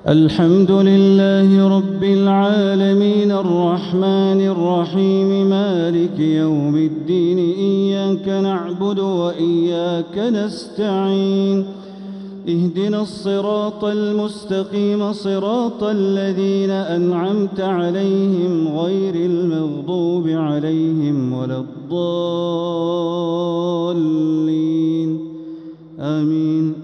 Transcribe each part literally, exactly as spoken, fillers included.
الحمد لله رب العالمين الرحمن الرحيم مالك يوم الدين إياك نعبد وإياك نستعين اهدنا الصراط المستقيم صراط الذين أنعمت عليهم غير المغضوب عليهم ولا الضالين آمين.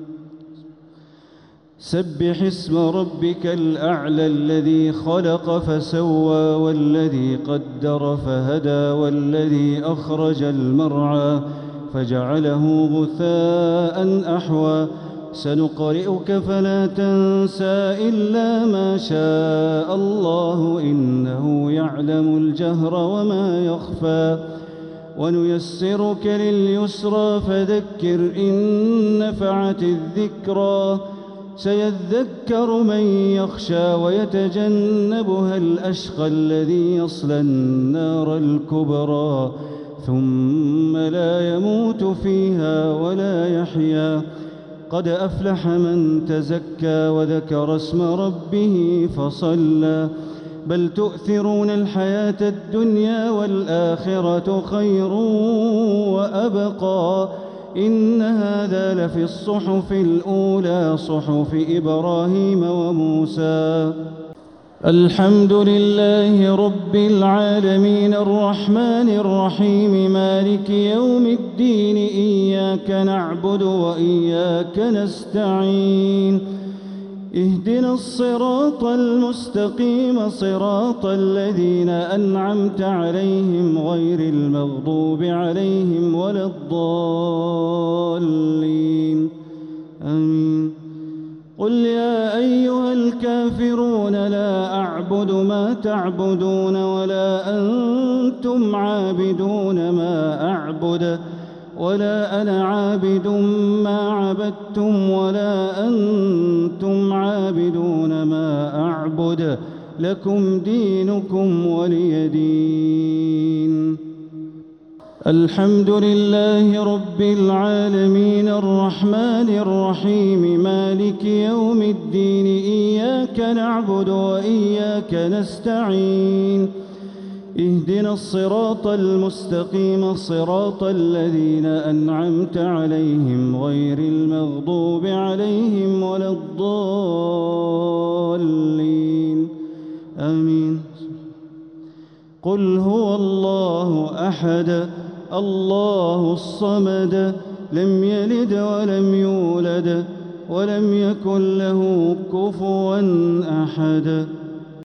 سبح اسم ربك الأعلى الذي خلق فسوى والذي قدر فهدى والذي أخرج المرعى فجعله غثاء أحوى سنقرئك فلا تنسى إلا ما شاء الله إنه يعلم الجهر وما يخفى ونيسرك لليسرى فذكر إن نفعت الذكرى سيذكر من يخشى ويتجنبها الأشقى الذي يصلى النار الكبرى ثم لا يموت فيها ولا يحيا قد أفلح من تزكى وذكر اسم ربه فصلى بل تؤثرون الحياة الدنيا والآخرة خير وأبقى إن هذا لفي الصحف الأولى صحف إبراهيم وموسى. الحمد لله رب العالمين الرحمن الرحيم مالك يوم الدين إياك نعبد وإياك نستعين اهدنا الصراط المستقيم صراط الذين أنعمت عليهم غير المغضوب عليهم ولا الضالين آمين. قل يا أيها الكافرون لا أعبد ما تعبدون ولا أنتم عابدون ما أعبد ولا أنا عابد ما عبدتم ولا أنتم عابدون ما أعبد لكم دينكم ولي دين. الحمد لله رب العالمين الرحمن الرحيم مالك يوم الدين إياك نعبد وإياك نستعين اهدنا الصراط المستقيم صراط الذين أنعمت عليهم غير المغضوب عليهم ولا الضالين آمين. قل هو الله أحد الله الصمد لم يلد ولم يولد ولم يكن له كفوا أحد.